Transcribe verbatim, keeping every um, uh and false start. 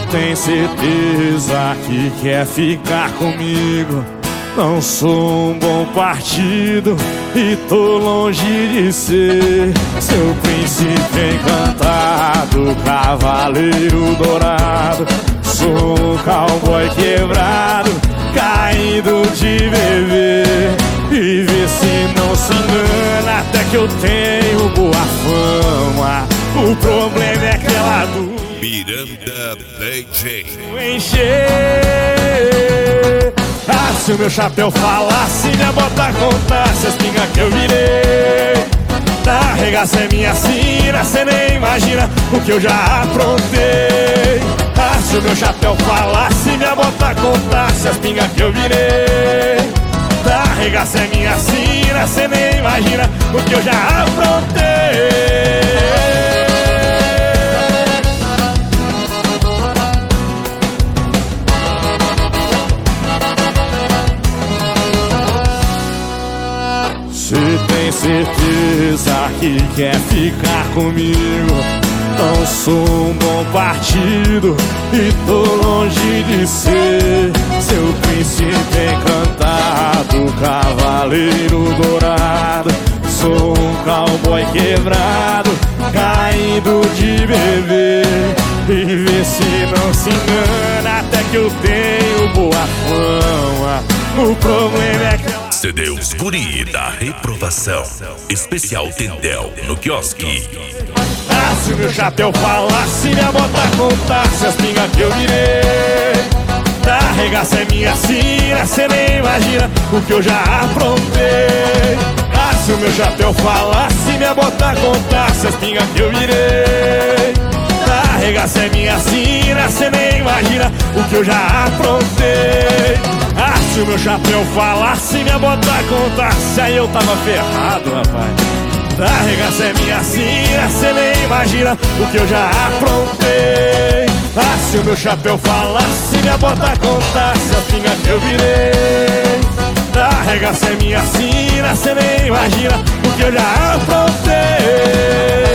tem certeza que quer ficar comigo. Não sou um bom partido e tô longe de ser seu príncipe encantado, cavaleiro dourado. Sou um cowboy quebrado, caído de beber. E vê se não se engana, até que eu tenho boa fama. O problema é que ela do Miranda D J encher. Ah, se o meu chapéu falasse, minha bota contasse as pingas que eu virei. Da arregaça é minha sina, cê nem imagina o que eu já aprontei. Ah, se o meu chapéu falasse, minha bota contasse as pingas que eu virei. Da arregaça é minha sina, cê nem imagina o que eu já aprontei. Cê tem certeza que quer ficar comigo? Não sou um bom partido e tô longe de ser seu príncipe encantado, cavaleiro dourado. Sou um cowboy quebrado, caído de beber. E vê se não se engana, até que eu tenho boa fama. O problema é que ela... C D Os Guri da Reprovação. Especial Tendel no quiosque. Ah, se o meu chapéu falasse, minha bota contasse as pingas que eu virei. Da arregaça é minha sina, cê nem imagina o que eu já aprontei. Ah, se o meu chapéu falasse, minha bota contasse as pingas que eu virei. Da arregaça é minha sina, cê nem imagina o que eu já aprontei. Ah, se o meu chapéu falasse, minha bota contasse, aí eu tava ferrado, rapaz. Da arregaça é minha sina, cê nem imagina o que eu já aprontei. Ah, se o meu chapéu falasse, minha bota contasse a pinga que eu virei. Da arregaça é minha sina, cê nem imagina o que eu já aprontei.